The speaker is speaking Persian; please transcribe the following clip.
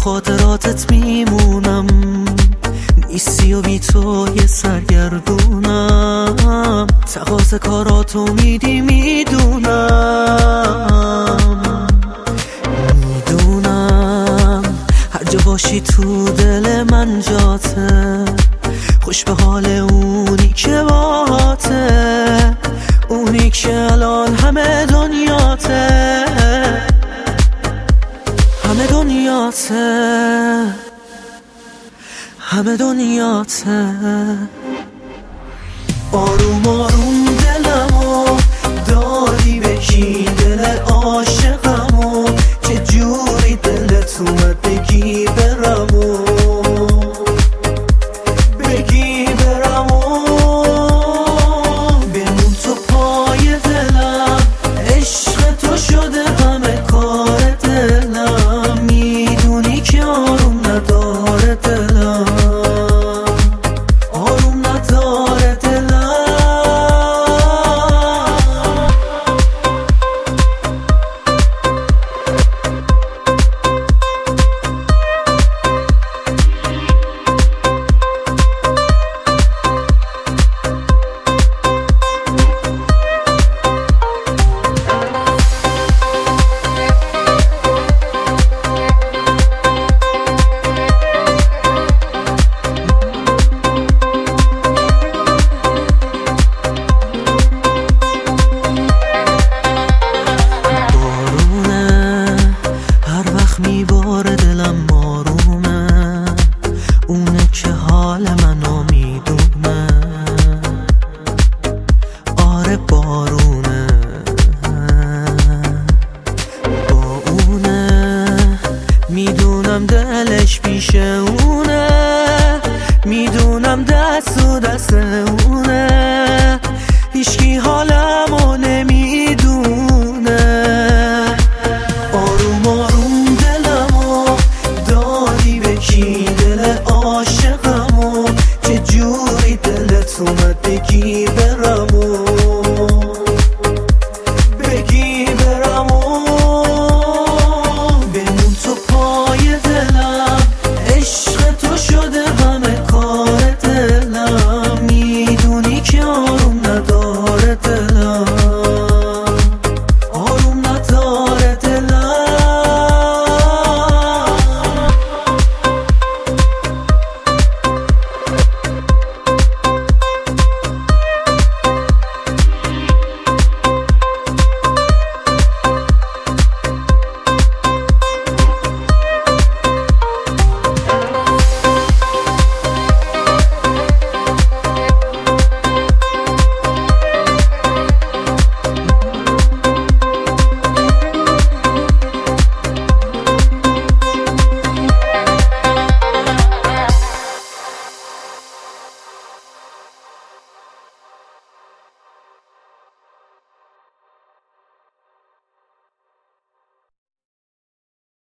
خاطراتت میمونم، نیستی و بی تو یه سرگردونم، تقاضا کاراتو میدی میدونم هر جا باشی تو دل من جاته، خوش به حال اونی که باهاته، اونی که الان همه دنیاته، همه دنیاته، همه دنیاته. آروم آروم دلمو داری بگی، دل عاشقمو چه جوری دلت اومد بگی برمو، بگی برمو، بمون تو پای دلم، عشق تو شده همه کار دلم، میدونی که آروم نداره دلم، آروم نداره دلم. میباره دلم آرومه، اونه که حال منو میدونه، آره بارونه با اونه، میدونم دلش پیش اونه، میدونم دست و دست اونه، هیچکی حال